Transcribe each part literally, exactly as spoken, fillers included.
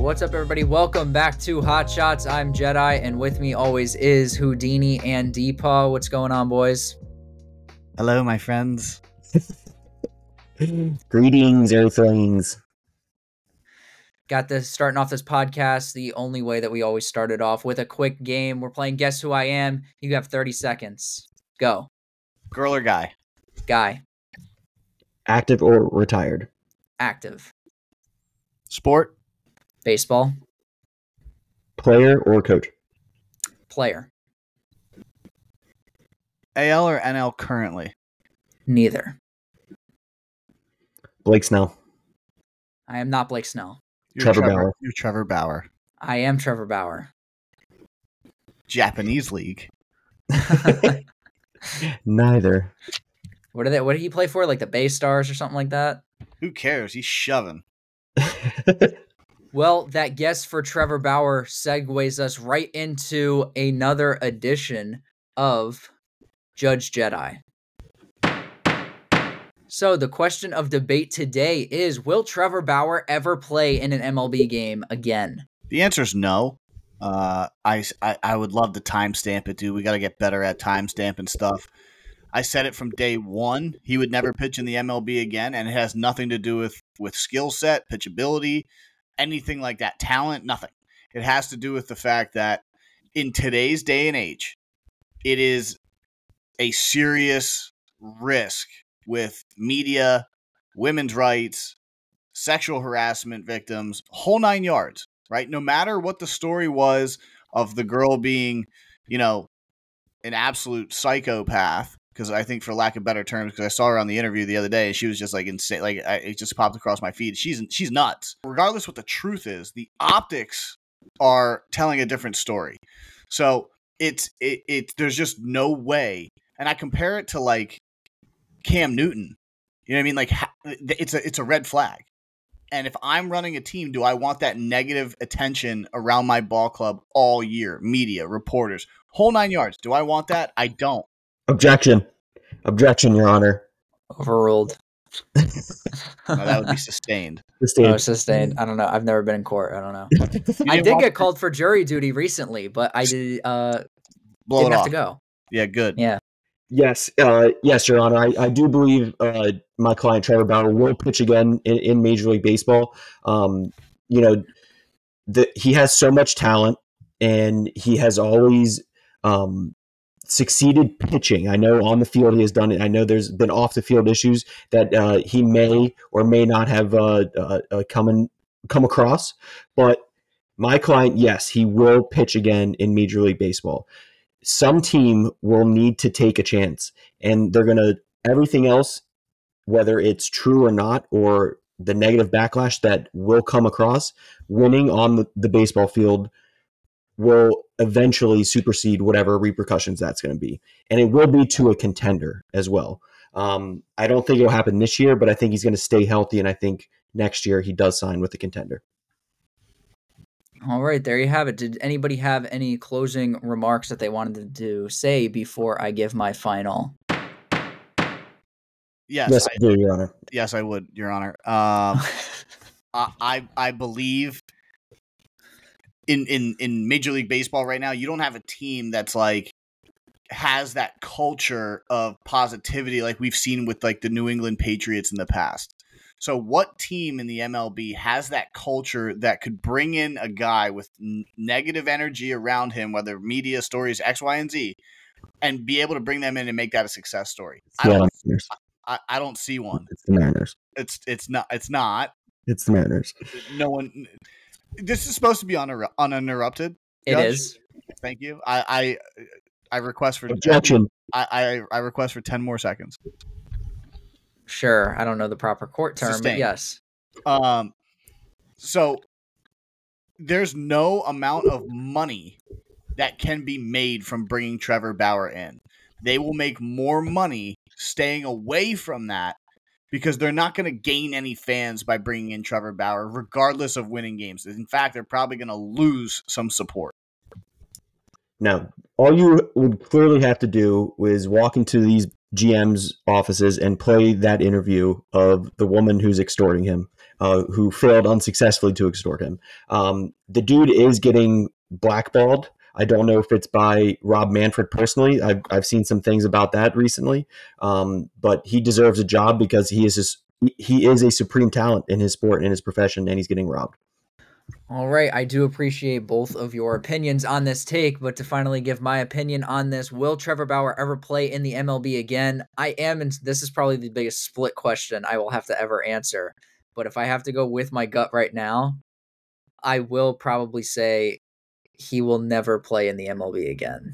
What's up, everybody? Welcome back to Hot Shots. I'm Jedi, and with me always is Houdini and Deepaw. What's going on, boys? Hello, my friends. Greetings, Earthlings. Got this starting off this podcast the only way that we always started off, with a quick game. We're playing Guess Who I Am. You have thirty seconds. Go. Girl or guy? Guy. Active or retired? Active. Sport? Baseball. Player or coach? Player. A L or N L currently? Neither. Blake Snell. I am not Blake Snell. You're Trevor Bauer. You're Trevor Bauer. I am Trevor Bauer. Japanese League? Neither. What do they? What did he play for? Like the Bay Stars or something like that? Who cares? He's shoving. Well, that guess for Trevor Bauer segues us right into another edition of Judge Jedi. So the question of debate today is, will Trevor Bauer ever play in an M L B game again? The answer is no. Uh, I, I, I would love to timestamp it, dude. We got to get better at timestamping stuff. I said it from day one. He would never pitch in the M L B again, and it has nothing to do with, with skill set, pitchability, anything like that. Talent, nothing. It has to do with the fact that in today's day and age, it is a serious risk with media, women's rights, sexual harassment victims, whole nine yards, right? No matter what the story was of the girl being, you know, an absolute psychopath, because I think, for lack of better terms, because I saw her on the interview the other day, and she was just like insane. Like, I, it just popped across my feed. She's she's nuts. Regardless what the truth is, the optics are telling a different story. So it's it it there's just no way. And I compare it to like Cam Newton. You know what I mean? Like, it's a it's a red flag. And if I'm running a team, do I want that negative attention around my ball club all year? Media, reporters, whole nine yards. Do I want that? I don't. Objection. Objection, Your Honor. Overruled. No, that would be sustained. Oh, sustained. I don't know. I've never been in court. I don't know. I did get called for jury duty recently, but I did uh Blow didn't it have off. to go. Yeah, good. Yeah. Yes, uh, yes, Your Honor. I, I do believe uh, my client Trevor Bauer will pitch again in, in Major League Baseball. Um, you know, the, he has so much talent, and he has always um, succeeded pitching. I know on the field he has done it. I know there's been off the field issues that uh, he may or may not have uh, uh, uh, come in, come across, but my client, yes, he will pitch again in Major League Baseball. Some team will need to take a chance, and they're going to, everything else, whether it's true or not, or the negative backlash that will come across, winning on the, the baseball field will eventually supersede whatever repercussions that's going to be. And it will be to a contender as well. Um, I don't think it'll happen this year, but I think he's going to stay healthy, and I think next year he does sign with the contender. All right, there you have it. Did anybody have any closing remarks that they wanted to say before I give my final? Yes, Yes, I, I do, Your Honor. yes, I would, Your Honor. Um, I, I I believe in, in in Major League Baseball right now, you don't have a team that's like has that culture of positivity like we've seen with like the New England Patriots in the past. So what team in the M L B has that culture that could bring in a guy with n- negative energy around him, whether media stories, X, Y, and Z, and be able to bring them in and make that a success story? I Yeah, don't, I, I don't see one. it's the Mariners. It's it's not. It's not. It's the Mariners. No one. This is supposed to be uninter- uninterrupted. It Judge. is. Thank you. I I, I request for Objection. I, I I request for ten more seconds. Sure. I don't know the proper court term, Sustained. but yes. Um, so there's no amount of money that can be made from bringing Trevor Bauer in. They will make more money staying away from that because they're not going to gain any fans by bringing in Trevor Bauer, regardless of winning games. In fact, they're probably going to lose some support. Now, all you would clearly have to do is walk into these G M's offices and play that interview of the woman who's extorting him uh, who failed unsuccessfully to extort him. Um, the dude is getting blackballed. I don't know if it's by Rob Manfred personally. I've I've seen some things about that recently, um, but he deserves a job because he is just, he is a supreme talent in his sport, in his profession, and he's getting robbed. All right, I do appreciate both of your opinions on this take, but to finally give my opinion on this, will Trevor Bauer ever play in the M L B again? I am, and this is probably the biggest split question I will have to ever answer. But if I have to go with my gut right now, I will probably say he will never play in the M L B again.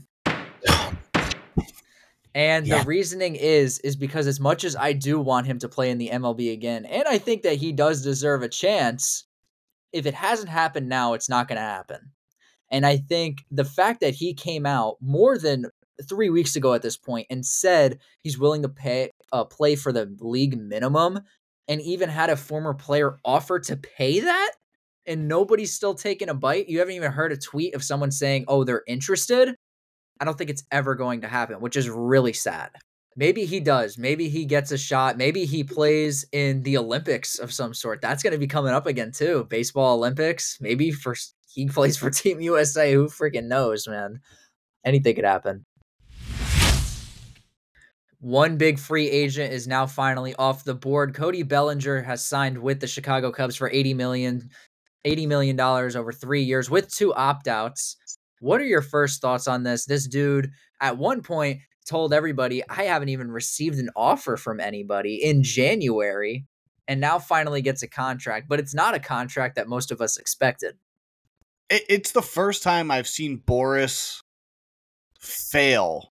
And yeah. The reasoning is, is because as much as I do want him to play in the M L B again, and I think that he does deserve a chance, if it hasn't happened now, it's not going to happen. And I think the fact that he came out more than three weeks ago at this point and said he's willing to pay uh, play for the league minimum, and even had a former player offer to pay that, and nobody's still taking a bite. You haven't even heard a tweet of someone saying, oh, they're interested. I don't think it's ever going to happen, which is really sad. Maybe he does. Maybe he gets a shot. Maybe he plays in the Olympics of some sort. That's going to be coming up again too. Baseball Olympics. Maybe for he plays for Team U S A. Who freaking knows, man? Anything could happen. One big free agent is now finally off the board. Cody Bellinger has signed with the Chicago Cubs for eighty million dollars, eighty million dollars over three years with two opt-outs. What are your first thoughts on this? This dude at one point told everybody, I haven't even received an offer from anybody in January, and now finally gets a contract, but it's not a contract that most of us expected. It's the first time I've seen Boras fail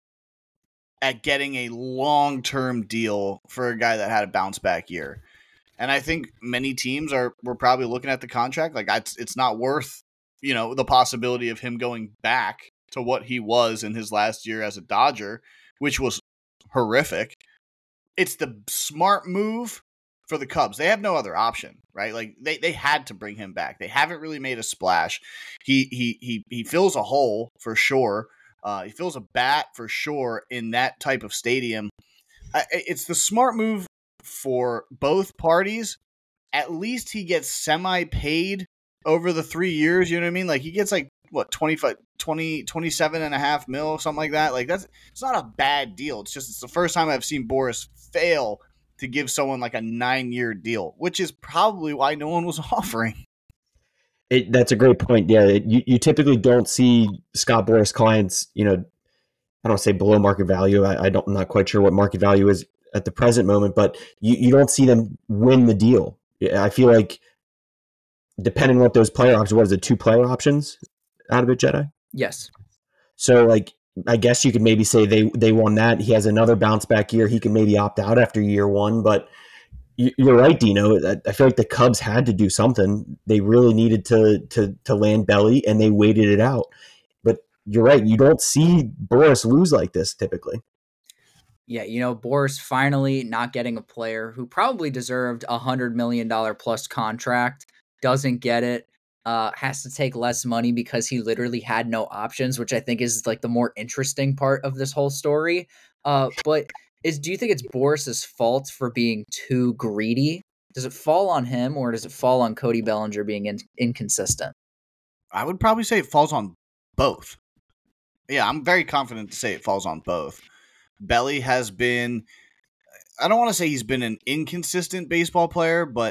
at getting a long-term deal for a guy that had a bounce-back year. And I think many teams are were probably looking at the contract like it's, it's not worth, you know, the possibility of him going back to what he was in his last year as a Dodger, which was horrific. It's the smart move for the Cubs. They have no other option, right? Like they, they had to bring him back. They haven't really made a splash. He he he he fills a hole for sure. Uh, he fills a bat for sure in that type of stadium. Uh, it's the smart move for both parties. At least he gets semi-paid over the three years. You know what I mean? Like he gets like, what, twenty-five, twenty, twenty-seven and a half mil, something like that. Like that's, it's not a bad deal. It's just, it's the first time I've seen Boras fail to give someone like a nine year deal, which is probably why no one was offering. It, that's a great point. Yeah. It, you, you typically don't see Scott Boras clients, you know, I don't say below market value. I, I don't, I'm not quite sure what market value is at the present moment, but you, you don't see them win the deal. I feel like depending on what those player options, what is it, two player options out of it, Jedi? Yes. So, like, I guess you could maybe say they, they won that. He has another bounce back year. He can maybe opt out after year one. But you're right, Dino. I feel like the Cubs had to do something. They really needed to to to land Belly, and they waited it out. But you're right. You don't see Boras lose like this typically. Yeah, you know, Boras finally not getting a player who probably deserved a one hundred million dollars plus contract, doesn't get it. Uh, has to take less money because he literally had no options, which I think is like the more interesting part of this whole story. Uh, but is do you think it's Boras's fault for being too greedy? Does it fall on him or does it fall on Cody Bellinger being in, inconsistent? I would probably say it falls on both. Yeah, I'm very confident to say it falls on both. Belly has been, I don't want to say he's been an inconsistent baseball player, but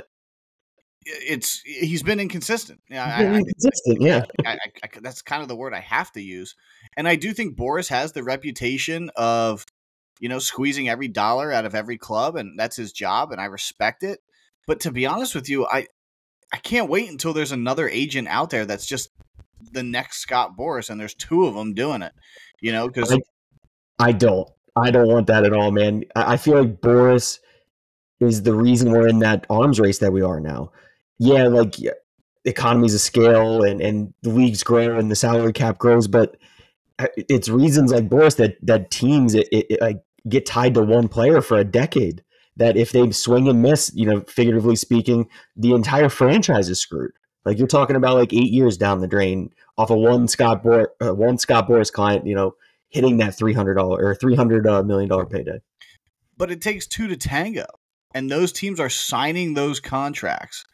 it's he's been inconsistent. Yeah, I, inconsistent. Yeah, I, I, I, that's kind of the word I have to use. And I do think Boras has the reputation of, you know, squeezing every dollar out of every club, and that's his job, and I respect it. But to be honest with you, I I can't wait until there's another agent out there that's just the next Scott Boras, and there's two of them doing it. You know, because I, I don't, I don't want that at all, man. I, I feel like Boras is the reason we're in that arms race that we are now. Yeah, like yeah, economies of scale and, and the leagues grow and the salary cap grows, but it's reasons like Boras that that teams it, it, it, like get tied to one player for a decade. That if they swing and miss, you know, figuratively speaking, the entire franchise is screwed. Like you're talking about like eight years down the drain off of one Scott Boras, uh, one Scott Boras client, you know, hitting that three hundred dollar or three hundred uh, million dollar payday. But it takes two to tango, and those teams are signing those contracts.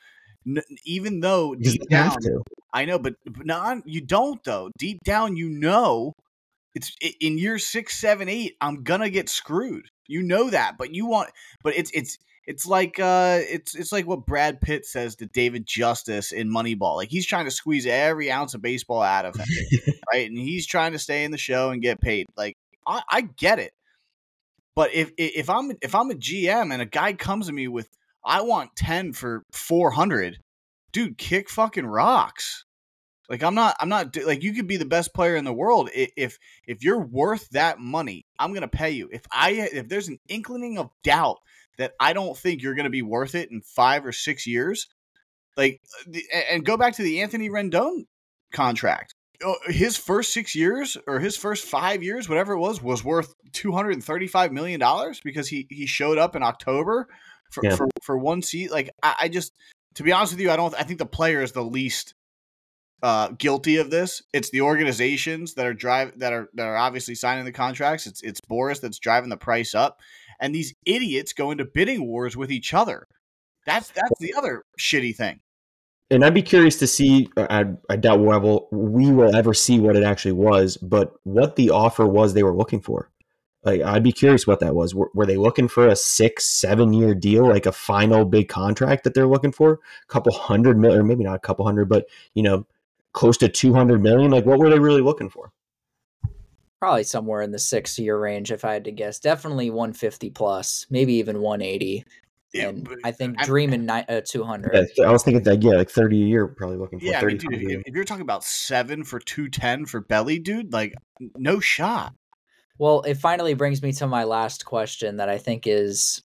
N- even though Because deep they have down, to. I know, but, but not you don't though. Deep down, you know, it's i- in year six, seven, eight. I'm gonna get screwed. You know that, but you want, but it's it's it's like uh, it's it's like what Brad Pitt says to David Justice in Moneyball. Like he's trying to squeeze every ounce of baseball out of him, right? And he's trying to stay in the show and get paid. Like I, I get it, but if if I'm if I'm a G M and a guy comes to me with I want ten for four hundred, dude, kick fucking rocks. Like I'm not, I'm not like you could be the best player in the world. If if you're worth that money, I'm gonna pay you. If I if there's an inkling of doubt that I don't think you're gonna be worth it in five or six years, like and go back to the Anthony Rendon contract. His first six years or his first five years, whatever it was, was worth two hundred and thirty-five million dollars because he he showed up in October for Yeah. for, for one seat. Like I, I just, to be honest with you, I don't. I think the player is the least Uh, guilty of this. It's the organizations that are drive that are that are obviously signing the contracts. It's it's Boras that's driving the price up, and these idiots go into bidding wars with each other. That's that's the other shitty thing. And I'd be curious to see. I, I doubt we'll ever, we will ever see what it actually was, but what the offer was they were looking for. Like, I'd be curious what that was. Were, were they looking for a six, seven year deal, like a final big contract that they're looking for? A couple hundred million, or maybe not a couple hundred, but you know, close to two hundred million. Like, what were they really looking for? Probably somewhere in the six year range, if I had to guess. Definitely one fifty plus, maybe even one eighty. Yeah, And but I think I'm- dreaming ni- uh, two hundred. Yeah, I was thinking that, yeah, like thirty a year, probably looking for Yeah, I mean, dude, thirty. if, if you're talking about seven for two ten for Belly, dude, like no shot. Well, it finally brings me to my last question that I think is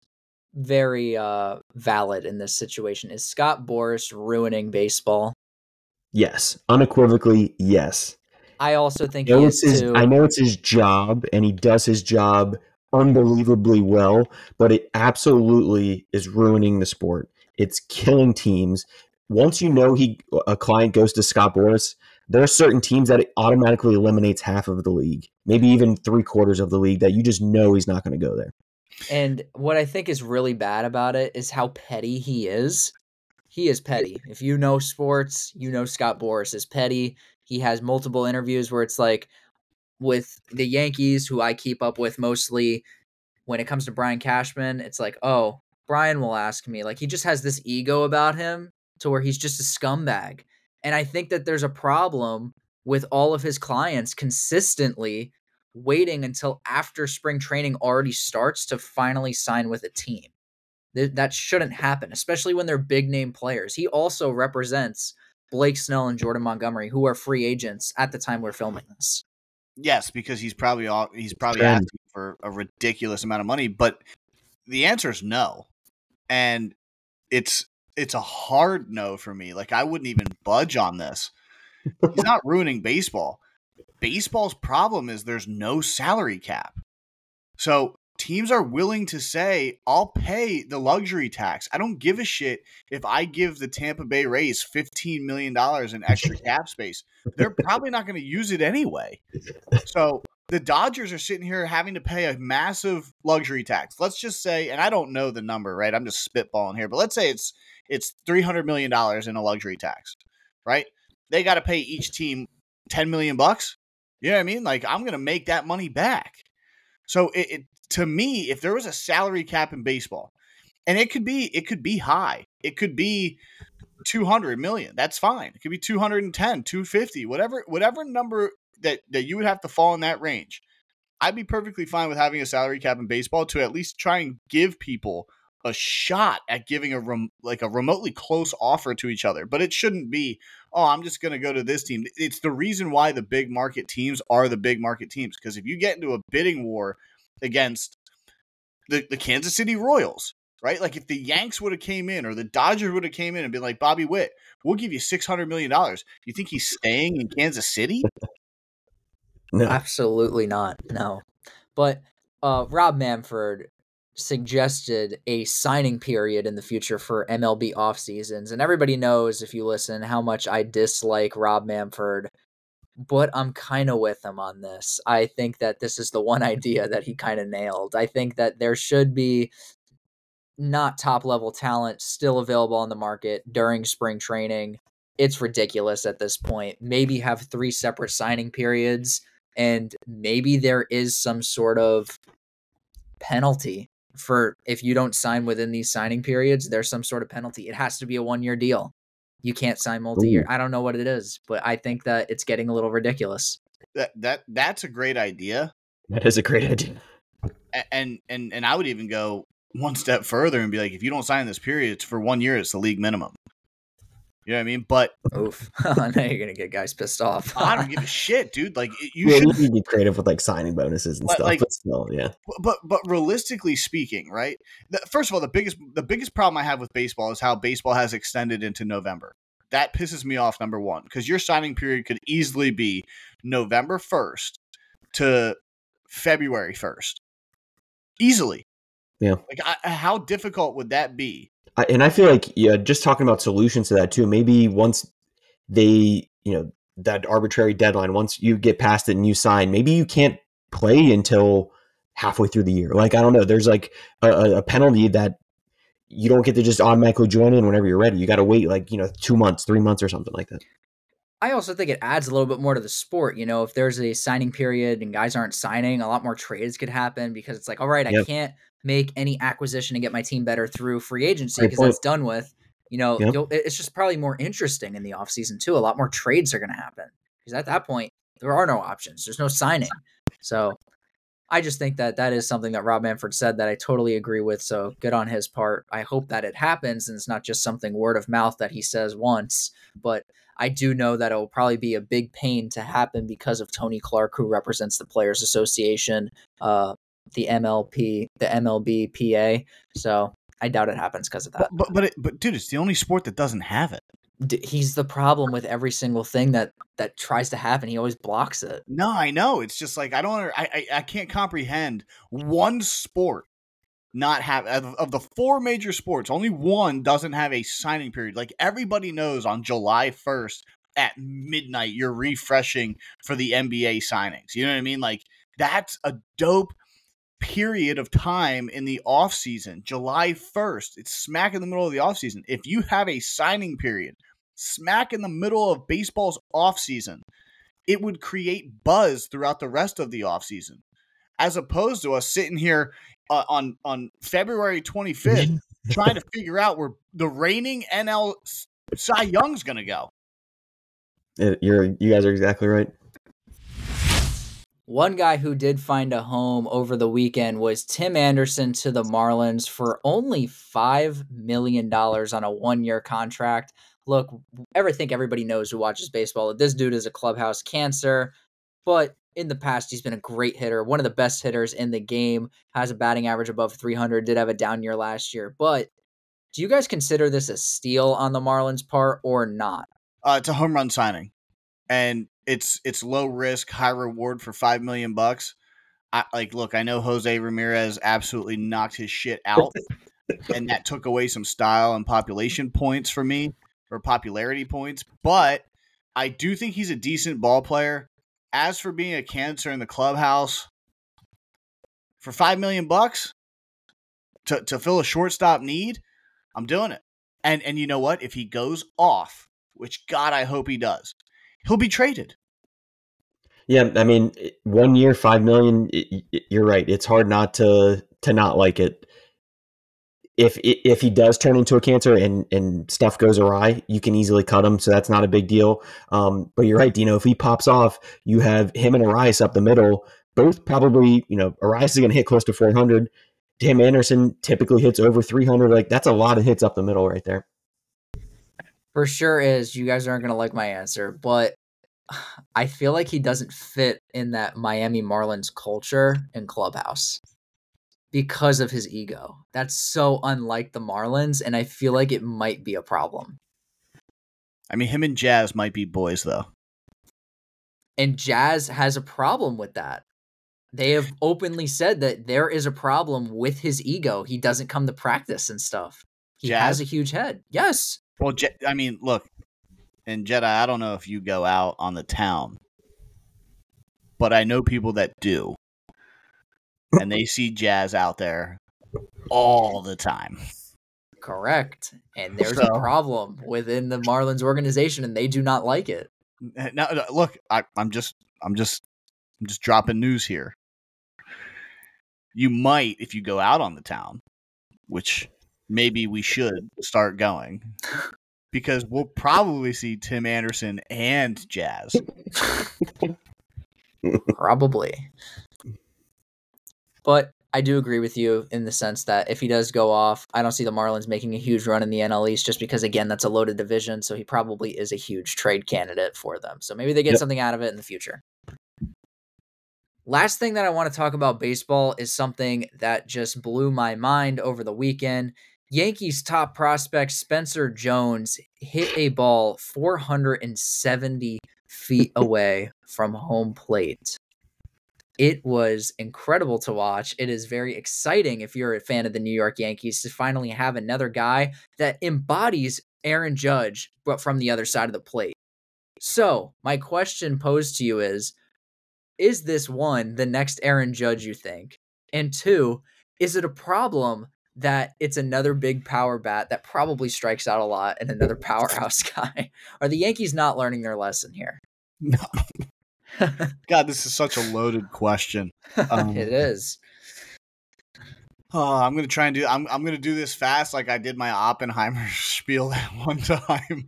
very uh, valid in this situation. Is Scott Boras ruining baseball? Yes, unequivocally, yes. I also think I know he it's is his, too. I know it's his job, and he does his job unbelievably well, but it absolutely is ruining the sport. It's killing teams. Once you know he a client goes to Scott Boras, there are certain teams that it automatically eliminates half of the league, maybe even three quarters of the league, that you just know he's not going to go there. And what I think is really bad about it is how petty he is. He is petty. If you know sports, you know Scott Boras is petty. He has multiple interviews where it's like with the Yankees, who I keep up with mostly when it comes to Brian Cashman, it's like, oh, Brian will ask me. Like, he just has this ego about him to where he's just a scumbag. And I think that there's a problem with all of his clients consistently waiting until after spring training already starts to finally sign with a team. Th- that shouldn't happen, especially when they're big name players. He also represents Blake Snell and Jordan Montgomery, who are free agents at the time we're filming this. Yes, because he's probably all, he's probably Trend. asking for a ridiculous amount of money, but the answer is no, and it's it's a hard no for me. Like I wouldn't even budge on this. He's not ruining baseball. Baseball's problem is there's no salary cap, so teams are willing to say, I'll pay the luxury tax. I don't give a shit if I give the Tampa Bay Rays fifteen million dollars in extra cap space. They're probably not going to use it anyway. So the Dodgers are sitting here having to pay a massive luxury tax. Let's just say, and I don't know the number, right? I'm just spitballing here, but let's say it's it's three hundred million dollars in a luxury tax, right? They got to pay each team ten million bucks. You know what I mean? Like I'm going to make that money back. So it, it to me, if there was a salary cap in baseball, and it could be it could be high, it could be two hundred million. That's fine. It could be two hundred ten, two fifty, whatever whatever number that that you would have to fall in that range. I'd be perfectly fine with having a salary cap in baseball to at least try and give people a shot at giving a rem, like a remotely close offer to each other. But it shouldn't be, oh, I'm just going to go to this team. It's the reason why the big market teams are the big market teams, because if you get into a bidding war against the, the Kansas City Royals, right? Like if the Yanks would have came in or the Dodgers would have came in and been like, Bobby Witt, we'll give you six hundred million dollars. You think he's staying in Kansas City? No. Absolutely not. No. But uh, Rob Manfred suggested a signing period in the future for M L B off seasons. And everybody knows, if you listen, how much I dislike Rob Manfred. But I'm kind of with him on this. I think that this is the one idea that he kind of nailed. I think that there should be not top level talent still available on the market during spring training. It's ridiculous at this point. Maybe have three separate signing periods, and maybe there is some sort of penalty for if you don't sign within these signing periods. There's some sort of penalty. It has to be a one-year deal. You can't sign multi-year. Ooh. I don't know what it is, but I think that it's getting a little ridiculous. That that that's a great idea. That is a great idea. And and and I would even go one step further and be like, if you don't sign this period, it's for one year. It's the league minimum. You know what I mean? But oof, now you're gonna get guys pissed off. I don't give a shit, dude. Like you yeah, should you be creative with like signing bonuses and but, stuff. Like, but still, yeah. But but realistically speaking, right? The, first of all, the biggest the biggest problem I have with baseball is how baseball has extended into November. That pisses me off, number one, because your signing period could easily be November first to February first. Easily. Yeah. Like, I, how difficult would that be? I, and I feel like, yeah, just talking about solutions to that too, maybe once they, you know, that arbitrary deadline, once you get past it and you sign, maybe you can't play until halfway through the year. Like, I don't know. There's like a, a penalty that you don't get to just automatically join in whenever you're ready. You got to wait like, you know, two months, three months or something like that. I also think it adds a little bit more to the sport. You know, if there's a signing period and guys aren't signing, a lot more trades could happen because it's like, all right, I yep. can't make any acquisition and get my team better through free agency Great because point. that's done with. You know, yep. you'll, it's just probably more interesting in the offseason too. A lot more trades are going to happen because at that point, there are no options. There's no signing. So I just think that that is something that Rob Manfred said that I totally agree with. So good on his part. I hope that it happens and it's not just something word of mouth that he says once, but I do know that it will probably be a big pain to happen because of Tony Clark, who represents the Players Association, uh, the M L P, the M L B P A. So I doubt it happens because of that. But but but, it, but dude, it's the only sport that doesn't have it. He's the problem with every single thing that that tries to happen. He always blocks it. No, I know. It's just like I don't. I I, I can't comprehend one sport not have of, of the four major sports. Only one doesn't have a signing period. Like everybody knows, on July first at midnight, you're refreshing for the N B A signings. You know what I mean? Like that's a dope period of time in the off season. July first, it's smack in the middle of the off season. If you have a signing period smack in the middle of baseball's off season, it would create buzz throughout the rest of the off season, as opposed to us sitting here uh, on on February twenty-fifth trying to figure out where the reigning N L Cy Young's going to go. You're you guys are exactly right. One guy who did find a home over the weekend was Tim Anderson to the Marlins for only five million dollars on a one-year contract. Look, I think everybody knows who watches baseball that this dude is a clubhouse cancer, but in the past, he's been a great hitter, one of the best hitters in the game, has a batting average above three hundred, did have a down year last year. But do you guys consider this a steal on the Marlins' part or not? Uh, it's a home run signing, and it's it's low risk, high reward for five million bucks. I like look, I know Jose Ramirez absolutely knocked his shit out, and that took away some style and population points for me, or popularity points. But I do think he's a decent ball player. As for being a cancer in the clubhouse, for five million bucks to to fill a shortstop need, I'm doing it. And and you know what? If he goes off, which God I hope he does, he'll be traded. Yeah, I mean, one year, five million. You're right. It's hard not to to not like it. If if he does turn into a cancer and, and stuff goes awry, you can easily cut him, so that's not a big deal. Um, but you're right, Dino. If he pops off, you have him and Arias up the middle. Both probably, you know, Arias is going to hit close to four hundred. Tim Anderson typically hits over three hundred. Like that's a lot of hits up the middle right there. For sure is. You guys aren't going to like my answer, but I feel like he doesn't fit in that Miami Marlins culture and clubhouse because of his ego. That's so unlike the Marlins, and I feel like it might be a problem. I mean, him and Jazz might be boys, though. And Jazz has a problem with that. They have openly said that there is a problem with his ego. He doesn't come to practice and stuff. He Jazz? has a huge head. Yes. Well, Je- I mean, look, and Jedi, I don't know if you go out on the town, but I know people that do. And they see Jazz out there all the time. Correct. And there's So- a problem within the Marlins organization, and they do not like it. Now, no, look, I, I'm just, I'm just, I'm just dropping news here. You might, if you go out on the town, which maybe we should start going, because we'll probably see Tim Anderson and Jazz. Probably. But I do agree with you in the sense that if he does go off, I don't see the Marlins making a huge run in the N L East just because, again, that's a loaded division. So he probably is a huge trade candidate for them. So maybe they get Yep. something out of it in the future. Last thing that I want to talk about baseball is something that just blew my mind over the weekend. Yankees top prospect Spencer Jones hit a ball four hundred seventy feet away from home plate. It was incredible to watch. It is very exciting if you're a fan of the New York Yankees to finally have another guy that embodies Aaron Judge, but from the other side of the plate. So my question posed to you is, is this one, the next Aaron Judge you think? And two, is it a problem that it's another big power bat that probably strikes out a lot and another powerhouse guy? Are the Yankees not learning their lesson here? No. God, this is such a loaded question. Um, It is. Oh, I'm gonna try and do. I'm I'm gonna do this fast, like I did my Oppenheimer spiel that one time.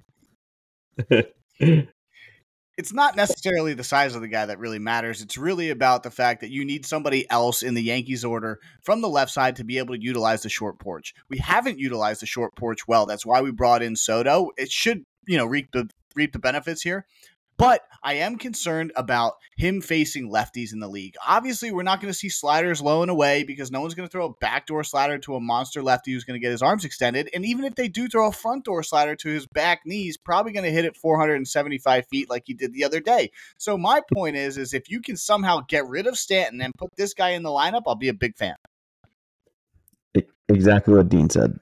It's not necessarily the size of the guy that really matters. It's really about the fact that you need somebody else in the Yankees order from the left side to be able to utilize the short porch. We haven't utilized the short porch well. That's why we brought in Soto. It should, you know, reap the reap the benefits here. But I am concerned about him facing lefties in the league. Obviously, we're not going to see sliders low and away because no one's going to throw a backdoor slider to a monster lefty who's going to get his arms extended. And even if they do throw a front door slider to his back knees, probably going to hit it four hundred seventy-five feet like he did the other day. So my point is, is if you can somehow get rid of Stanton and put this guy in the lineup, I'll be a big fan. Exactly what Dean said.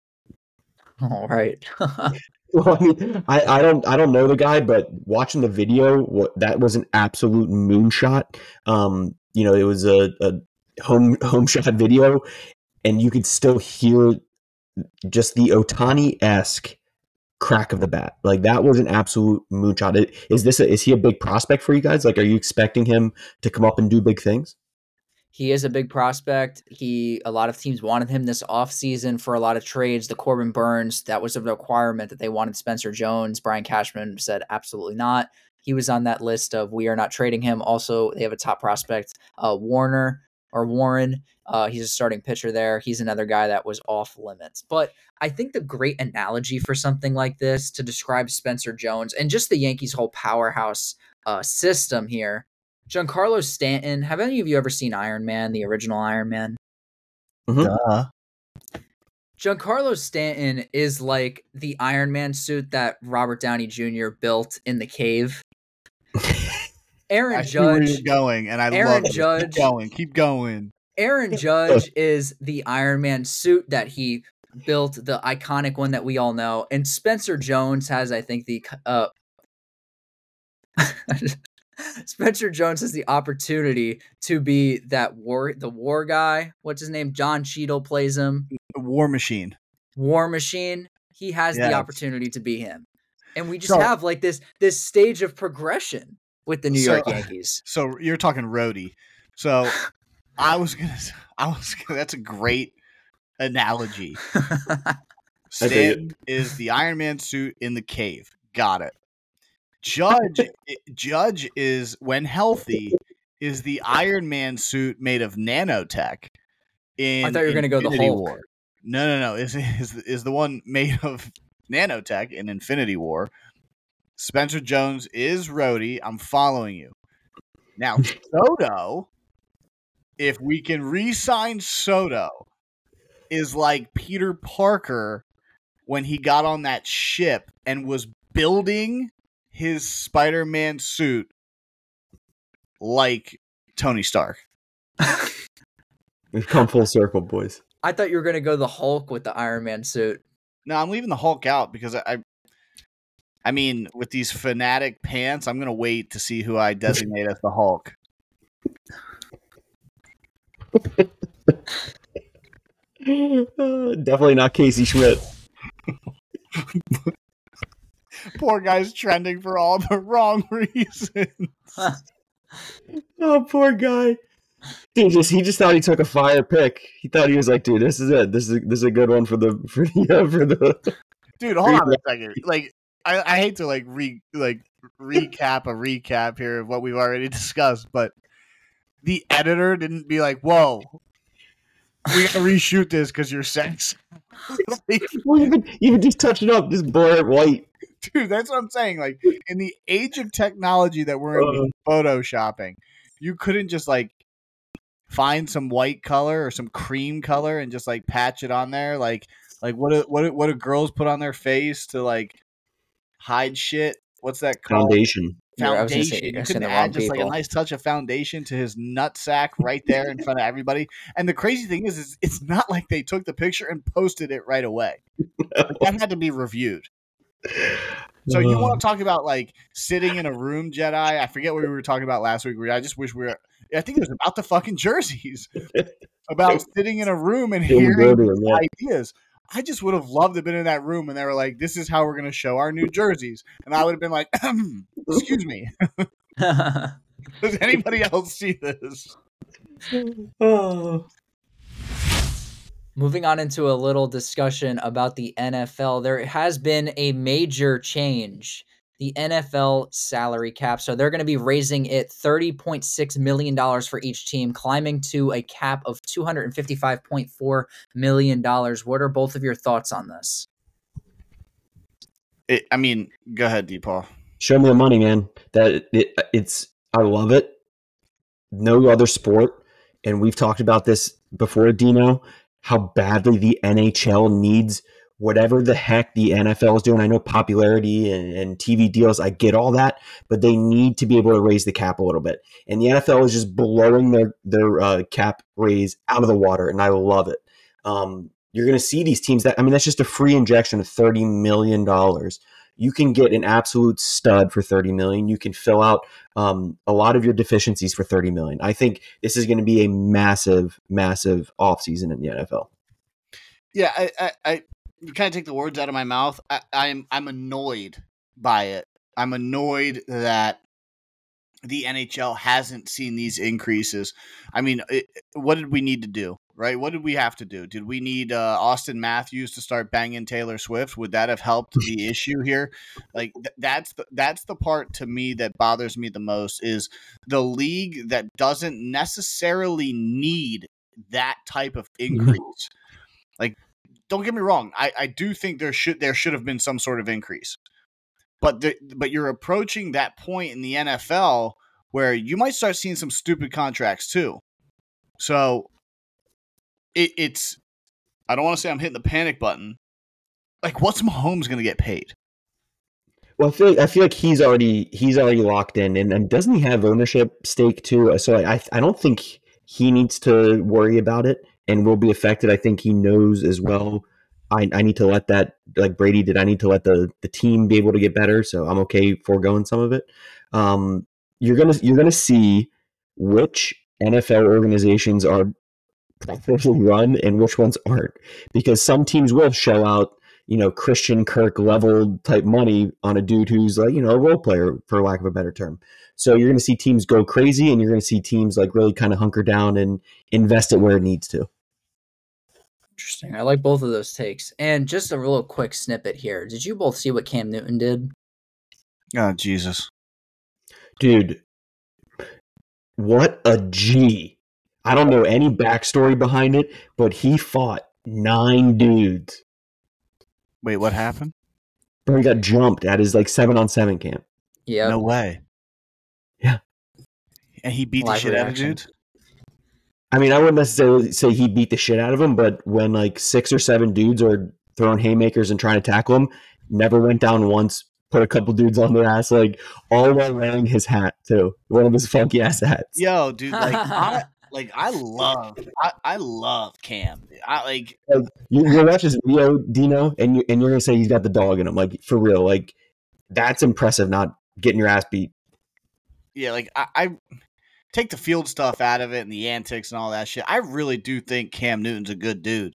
All right. Well, I mean, I, I don't I don't know the guy, but watching the video, what that was an absolute moonshot. Um, you know, it was a, a home home shot video, and you could still hear just the Ohtani-esque crack of the bat. Like that was an absolute moonshot. It, is this a, is he a big prospect for you guys? Like, are you expecting him to come up and do big things? He is a big prospect. He a lot of teams wanted him this offseason for a lot of trades. The Corbin Burns, that was a requirement that they wanted Spencer Jones. Brian Cashman said absolutely not. He was on that list of we are not trading him. Also, they have a top prospect, uh, Warner or Warren. Uh, he's a starting pitcher there. He's another guy that was off limits. But I think the great analogy for something like this to describe Spencer Jones and just the Yankees' whole powerhouse uh, system here, Giancarlo Stanton. Have any of you ever seen Iron Man, the original Iron Man? Mm-hmm. Uh, Giancarlo Stanton is like the Iron Man suit that Robert Downey Junior built in the cave. Aaron I see where Judge. you're going, and I Aaron love it. Judge- Keep going. Keep going. Aaron Judge is the Iron Man suit that he built, the iconic one that we all know. And Spencer Jones has, I think, the uh, Spencer Jones has the opportunity to be that war, the war guy. What's his name? John Cheadle plays him. War Machine. War Machine. He has the Yes. opportunity to be him, and we just So- have like this this stage of progression with the New So- York Yankees. So you're talking roadie. So I was gonna. I was. Gonna, that's a great analogy. Stanton is the Iron Man suit in the cave. Got it. Judge. Judge is when healthy is the Iron Man suit made of nanotech. In I thought you were gonna go the Infinity Hulk. War. No, no, no. Is is is the one made of nanotech in Infinity War? Spencer Jones is roadie. I'm following you. Now Soto, if we can re-sign Soto, is like Peter Parker when he got on that ship and was building his Spider-Man suit like Tony Stark. We've come full circle, boys. I thought you were gonna go the Hulk with the Iron Man suit. No, I'm leaving the Hulk out because I, I, I mean, with these fanatic pants, I'm gonna wait to see who I designate as the Hulk. Uh, definitely not Casey Schmidt. Poor guy's trending for all the wrong reasons. Oh, poor guy. He just he just thought he took a fire pick. He thought he was like, dude, this is it. This is this is a good one for the for the for the. Dude, hold on a second. Like, I, I hate to like re like recap a recap here of what we've already discussed, but the editor didn't be like, "Whoa, we gotta reshoot this because you're sex." Like, Well, even even just touch it up, just blur it white. dude, that's what I'm saying. Like, in the age of technology that we're in, with photoshopping, you couldn't just like find some white color or some cream color and just like patch it on there. Like, like what do, what do, what do girls put on their face to like hide shit? What's that called? Foundation. Yeah, I was gonna say, Foundation. you're You saying couldn't the wrong add just like a people. nice touch of foundation to his nutsack right there in front of everybody. And the crazy thing is, is it's not like they took the picture and posted it right away. Like, that had to be reviewed. So you want to talk about like sitting in a room, Jedi? I forget what we were talking about last week. I just wish we were. I think it was about the fucking jerseys, about sitting in a room and Jim hearing Broder, yeah. ideas. I just would have loved to have been in that room and they were like, "This is how we're going to show our new jerseys," and I would have been like, "Excuse me, does anybody else see this?" Oh. Moving on into a little discussion about the N F L, there has been a major change. The N F L salary cap. So they're going to be raising it thirty point six million dollars for each team, climbing to a cap of two hundred fifty-five point four million dollars. What are both of your thoughts on this? It, I mean, go ahead, DePaul. Show me the money, man. That it, it's I love it. No other sport, and we've talked about this before, Dino, how badly the N H L needs whatever the heck the N F L is doing. I know popularity and, and T V deals, I get all that, but they need to be able to raise the cap a little bit. And the N F L is just blowing their, their uh, cap raise out of the water, and I love it. Um, you're going to see these teams that, I mean, that's just a free injection of thirty million dollars. You can get an absolute stud for thirty million dollars. You can fill out um, a lot of your deficiencies for thirty million dollars. I think this is going to be a massive, massive offseason in the N F L. Yeah, I, I, I you kind of take the words out of my mouth. I, I'm, I'm annoyed by it. I'm annoyed that the N H L hasn't seen these increases. I mean, it, what did we need to do, right? What did we have to do? Did we need uh, Austin Matthews to start banging Taylor Swift? Would that have helped the issue here? Like th- that's the, that's the part to me that bothers me the most is the league that doesn't necessarily need that type of increase. Like, don't get me wrong. I, I do think there should there should have been some sort of increase. But the, but you're approaching that point in the N F L where you might start seeing some stupid contracts too. So it, it's I don't want to say I'm hitting the panic button. Like, what's Mahomes going to get paid? Well, I feel like, I feel like he's already he's already locked in, and, and doesn't he have ownership stake too? So I I don't think he needs to worry about it and will be affected. I think he knows as well. I, I need to let that, like Brady did, I need to let the, the team be able to get better. So I'm okay foregoing some of it. Um, you're gonna you're gonna see which N F L organizations are properly run and which ones aren't, because some teams will shell out, you know, Christian Kirk level type money on a dude who's like, you know, a role player, for lack of a better term. So you're going to see teams go crazy, and you're going to see teams like really kind of hunker down and invest it where it needs to. Interesting. I like both of those takes. And just a real quick snippet here. Did you both see what Cam Newton did? Oh, Jesus. Dude, what a G. I don't know any backstory behind it, but he fought nine dudes. Wait, what happened? Bro, he got jumped at his like seven on seven camp. Yeah. No way. Yeah. And he beat Live the shit reaction. out of dudes? I mean, I wouldn't necessarily say he beat the shit out of him, but when like six or seven dudes are throwing haymakers and trying to tackle him, never went down once, put a couple dudes on their ass, like all while wearing his hat too. One of his funky ass hats. Yo, dude, like I like I love I, I love Cam. I like Like, you, you watch his video, Dino, and you and you're gonna say he's got the dog in him, like for real. Like that's impressive. Not getting your ass beat. yeah, like I, I take the field stuff out of it and the antics and all that shit. I really do think Cam Newton's a good dude.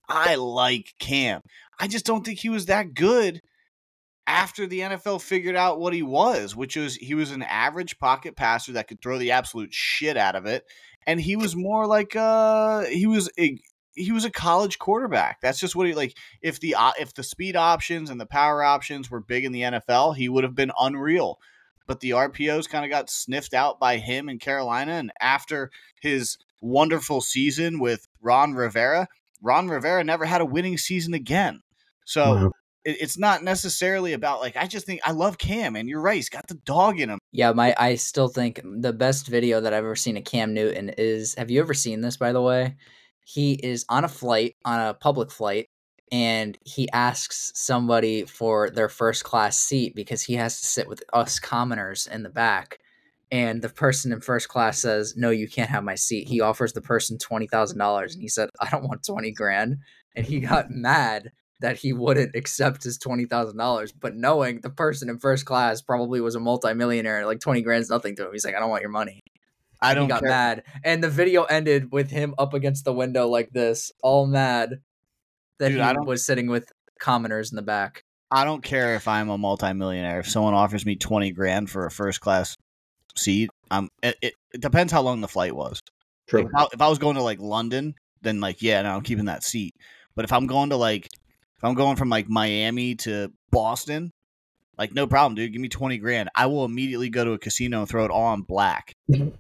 I like Cam. I just don't think he was that good after the N F L figured out what he was, which was he was an average pocket passer that could throw the absolute shit out of it, and he was more like uh he was a he was a college quarterback. That's just what he like. If the uh, if the speed options and the power options were big in the N F L, he would have been unreal. But the R P Os kind of got sniffed out by him in Carolina, and after his wonderful season with Ron Rivera, Ron Rivera never had a winning season again. So. Wow. It's not necessarily about like I just think I love Cam, and you're right, he's got the dog in him. Yeah, my I still think the best video that I've ever seen of Cam Newton is, have you ever seen this, by the way? He is on a flight, on a public flight, and he asks somebody for their first class seat because he has to sit with us commoners in the back. And the person in first class says, "No, you can't have my seat." He offers the person twenty thousand dollars, and he said, "I don't want twenty grand." And he got mad that he wouldn't accept his twenty thousand dollars, but knowing the person in first class probably was a multimillionaire, like twenty grand's nothing to him. He's like, "I don't want your money." I don't He got care. mad. And the video ended with him up against the window like this, all mad that Dude, he I don't- was sitting with commoners in the back. I don't care if I'm a multimillionaire. If someone offers me twenty grand for a first class seat, um, it, it, it depends how long the flight was. True. Like, if, I, if I was going to like London, then like yeah, no, I'm keeping that seat. But if I'm going to like, if I'm going from like Miami to Boston, like no problem, dude. Give me twenty grand. I will immediately go to a casino and throw it all on black.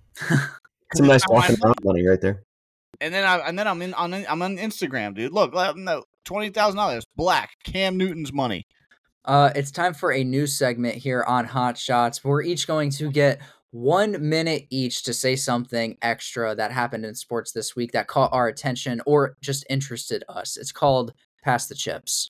Some nice I want walking around money right there. And then I and then I'm in on I'm on Instagram, dude. Look, no, twenty thousand dollars black. Cam Newton's money. Uh, it's time for a new segment here on Hot Shots. We're each going to get one minute each to say something extra that happened in sports this week that caught our attention or just interested us. It's called Pass the Chips.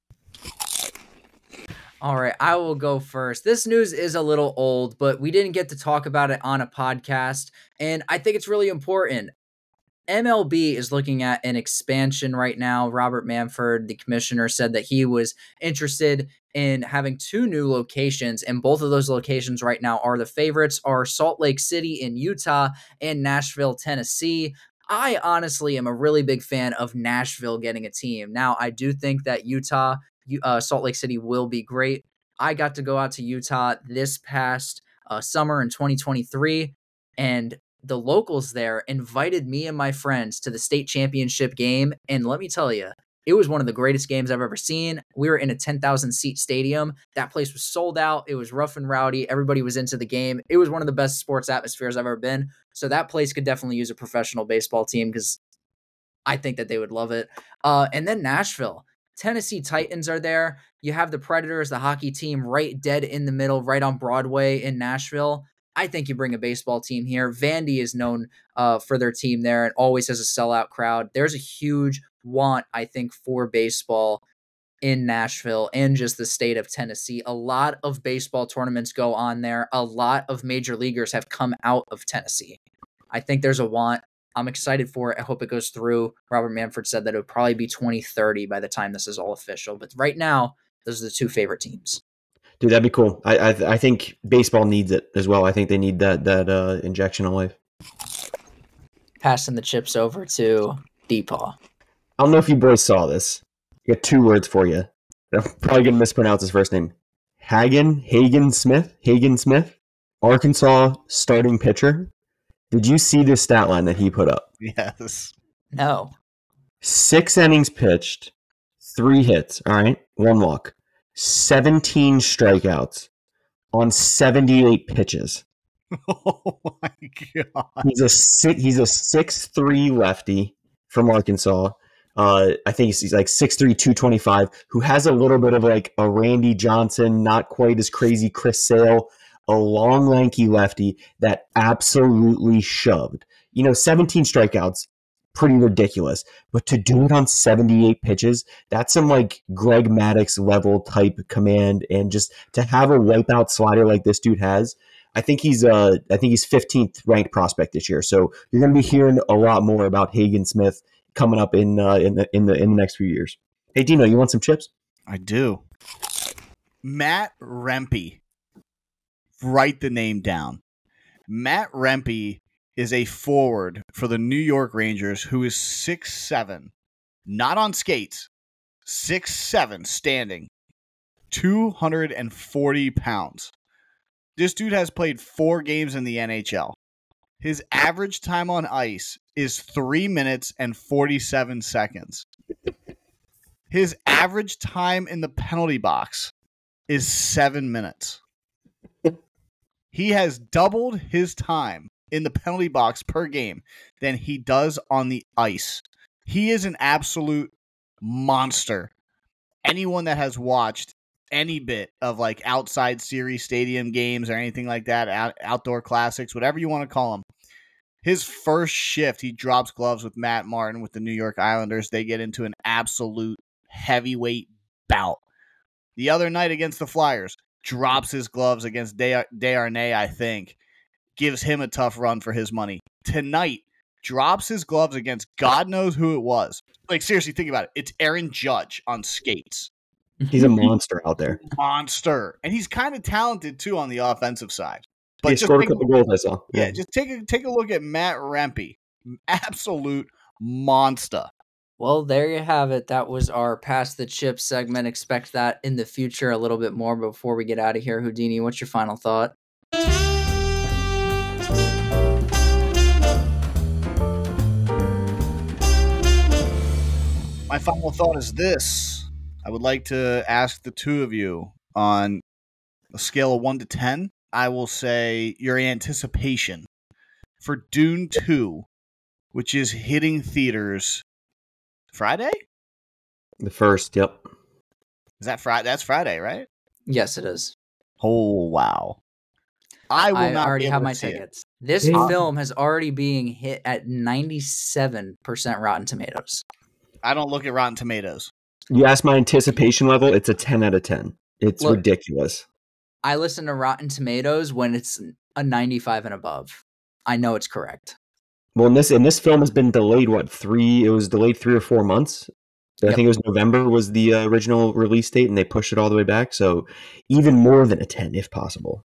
All right, I will go first. This news is a little old, but we didn't get to talk about it on a podcast, and I think it's really important. M L B is looking at an expansion right now. Robert Manfred, the commissioner, said that he was interested in having two new locations, and both of those locations right now are the favorites are Salt Lake City in Utah and Nashville, Tennessee. I honestly am a really big fan of Nashville getting a team. Now, I do think that Utah, uh, Salt Lake City will be great. I got to go out to Utah this past uh, summer in twenty twenty-three, and the locals there invited me and my friends to the state championship game. And let me tell you, it was one of the greatest games I've ever seen. We were in a ten thousand seat stadium. That place was sold out. It was rough and rowdy. Everybody was into the game. It was one of the best sports atmospheres I've ever been. So that place could definitely use a professional baseball team because I think that they would love it. Uh, and then Nashville. Tennessee Titans are there. You have the Predators, the hockey team, right dead in the middle, right on Broadway in Nashville. I think you bring a baseball team here. Vandy is known uh, for their team there and always has a sellout crowd. There's a huge want, I think, for baseball in Nashville and just the state of Tennessee. A lot of baseball tournaments go on there. A lot of major leaguers have come out of Tennessee. I think there's a want. I'm excited for it. I hope it goes through. Robert Manfred said that it would probably be twenty thirty by the time this is all official. But right now, those are the two favorite teams. Dude, that'd be cool. I, I I think baseball needs it as well. I think they need that that uh, injection of life. Passing the chips over to Deepaw. I don't know if you boys saw this. I got two words for you. I'm probably gonna mispronounce his first name. Hagen Hagen Smith. Hagen Smith, Arkansas starting pitcher. Did you see this stat line that he put up? Yes. No. Six innings pitched, three hits. All right, one walk. seventeen strikeouts on seventy-eight pitches. Oh my god! He's a six, he's a six three lefty from Arkansas. Uh, I think he's, he's like six three, two twenty-five, who has a little bit of like a Randy Johnson, not quite as crazy Chris Sale, a long lanky lefty that absolutely shoved. You know, seventeen strikeouts. Pretty ridiculous, but to do it on seventy-eight pitches, that's some like Greg Maddux level type command, and just to have a wipeout slider like this dude has, I think he's uh I think he's fifteenth ranked prospect this year. So you're going to be hearing a lot more about Hagen Smith coming up in uh, in the in the in the next few years. Hey Dino, you want some chips? I do. Matt Rempe. Write the name down. Matt Rempe is a forward for the New York Rangers who is six seven, not on skates, six seven, standing, two hundred forty pounds. This dude has played four games in the N H L. His average time on ice is three minutes and forty-seven seconds. His average time in the penalty box is seven minutes. He has doubled his time in the penalty box per game than he does on the ice. He is an absolute monster. Anyone that has watched any bit of like outside series stadium games or anything like that, out, outdoor classics, whatever you want to call them, his first shift, he drops gloves with Matt Martin with the New York Islanders. They get into an absolute heavyweight bout. The other night against the Flyers, drops his gloves against Desharnais, I think. Gives him a tough run for his money. Tonight, drops his gloves against God knows who it was. Like, seriously, think about it. It's Aaron Judge on skates. He's a monster out there. Monster. And he's kind of talented, too, on the offensive side. But he just scored a take couple goals, I saw. Yeah, just take a, take a look at Matt Rempe. Absolute monster. Well, there you have it. That was our Pass the Chip segment. Expect that in the future a little bit more. But before we get out of here, Houdini, what's your final thought? My final thought is this. I would like to ask the two of you on a scale of one to ten. I will say your anticipation for Dune two, which is hitting theaters Friday? The first, yep. Is that Friday? That's Friday, right? Yes, it is. Oh, wow. I will I not already be have able my to see tickets. It. This Yeah. film has already being hit at ninety-seven percent Rotten Tomatoes. I don't look at Rotten Tomatoes. You asked my anticipation level, it's a ten out of ten. It's Look, ridiculous. I listen to Rotten Tomatoes when it's a ninety-five and above. I know it's correct. Well, and this and this film has been delayed, what, three? It was delayed three or four months. I Yep. think it was November was the uh, original release date, and they pushed it all the way back. So even more than a ten, if possible.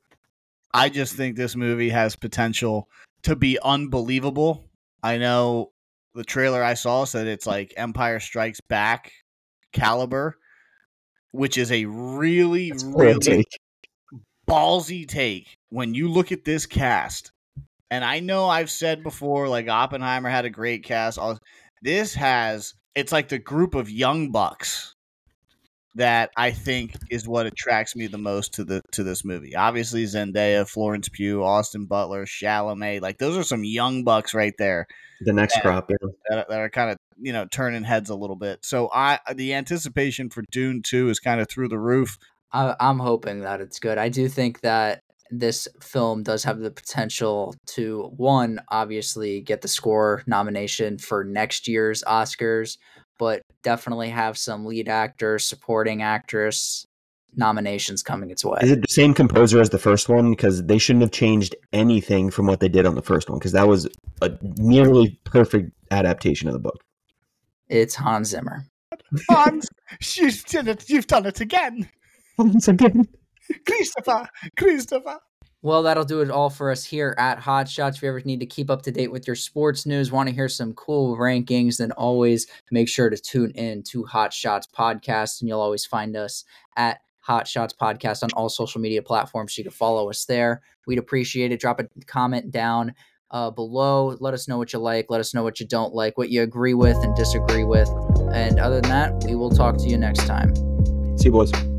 I just think this movie has potential to be unbelievable. I know the trailer I saw said it's like Empire Strikes Back caliber, which is a really, That's a really bold take. ballsy take when you look at this cast. And I know I've said before, like Oppenheimer had a great cast. All this has, it's like the group of young bucks that I think is what attracts me the most to the to this movie. Obviously, Zendaya, Florence Pugh, Austin Butler, Chalamet, like those are some young bucks right there. The next that, crop, yeah. that, that are kind of, you know, turning heads a little bit. So I the anticipation for Dune two is kind of through the roof. I, I'm hoping that it's good. I do think that this film does have the potential to, one, obviously get the score nomination for next year's Oscars, but definitely have some lead actor, supporting actress nominations coming its way. Is it the same composer as the first one? Because they shouldn't have changed anything from what they did on the first one, because that was a nearly perfect adaptation of the book. It's Hans Zimmer. Hans, you've done it, you've done it again. Once again. Christopher, Christopher. Well, that'll do it all for us here at Hot Shots. If you ever need to keep up to date with your sports news, want to hear some cool rankings, then always make sure to tune in to Hot Shots Podcast, and you'll always find us at Hot Shots Podcast on all social media platforms. You can follow us there. We'd appreciate it. Drop a comment down uh, below. Let us know what you like. Let us know what you don't like, what you agree with and disagree with. And other than that, we will talk to you next time. See you, boys.